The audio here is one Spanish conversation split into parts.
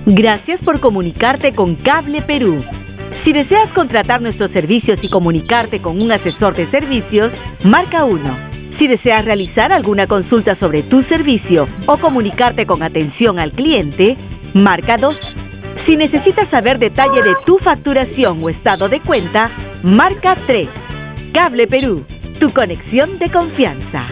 Gracias por comunicarte con Cable Perú. Si deseas contratar nuestros servicios y comunicarte con un asesor de servicios, marca 1. Si deseas realizar alguna consulta sobre tu servicio o comunicarte con atención al cliente, marca 2. Si necesitas saber detalle de tu facturación o estado de cuenta, marca 3. Cable Perú, tu conexión de confianza.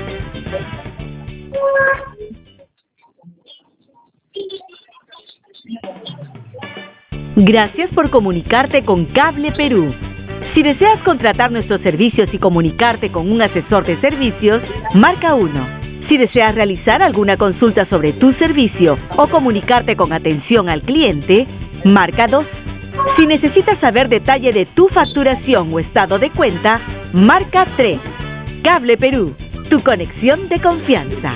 Gracias por comunicarte con Cable Perú. Si deseas contratar nuestros servicios y comunicarte con un asesor de servicios, marca 1. Si deseas realizar alguna consulta sobre tu servicio o comunicarte con atención al cliente, marca 2. Si necesitas saber detalle de tu facturación o estado de cuenta, marca 3. Cable Perú, tu conexión de confianza.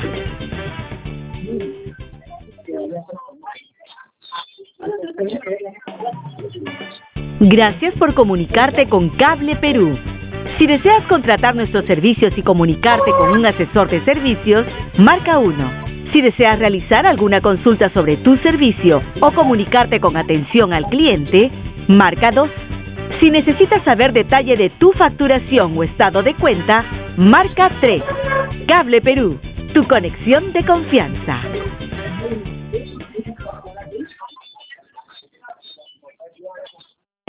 Gracias por comunicarte con Cable Perú. Si deseas contratar nuestros servicios y comunicarte con un asesor de servicios, marca 1. Si deseas realizar alguna consulta sobre tu servicio o comunicarte con atención al cliente, marca 2. Si necesitas saber detalle de tu facturación o estado de cuenta, marca 3. Cable Perú, tu conexión de confianza.